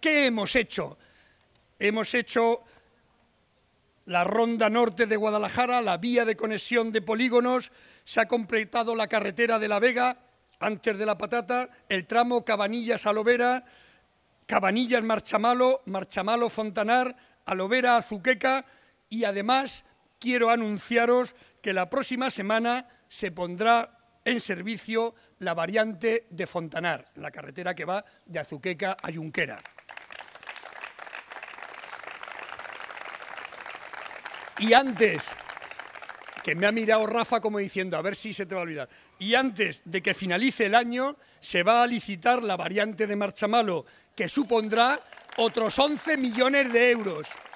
¿Qué hemos hecho? Hemos hecho la ronda norte de Guadalajara, la vía de conexión de polígonos, se ha completado la carretera de La Vega, antes de La Patata, el tramo Cabanillas-Alovera, Cabanillas-Marchamalo, Marchamalo-Fontanar, Alovera-Azuqueca, y además quiero anunciaros que la próxima semana se pondrá en servicio la variante de Fontanar, la carretera que va de Azuqueca a Junquera. Y antes, que me ha mirado Rafa como diciendo, a ver si se te va a olvidar, y antes de que finalice el año, se va a licitar la variante de Marchamalo, que supondrá otros 11 millones de euros.